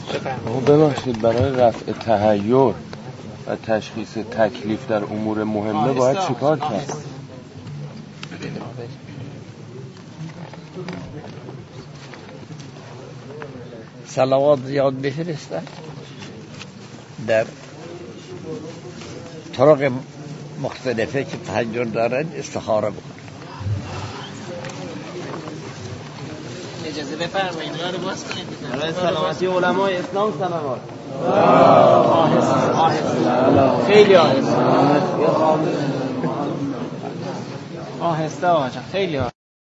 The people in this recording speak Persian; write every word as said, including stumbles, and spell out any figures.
آقا ببخشید، برای رفع تحیر و تشخیص تکلیف در امور مهمه باید چیکار کرد؟ صلوات زیاد بفرستن، در طرق مختلفه که تحیر دارن استخاره بکن. اجازه بفرمایید راه رو باز کنید. برای سلامتی علمای اسلام صلوات. آهسته آهسته خیلی آهسته آهسته آقا جان، خیلی آهسته.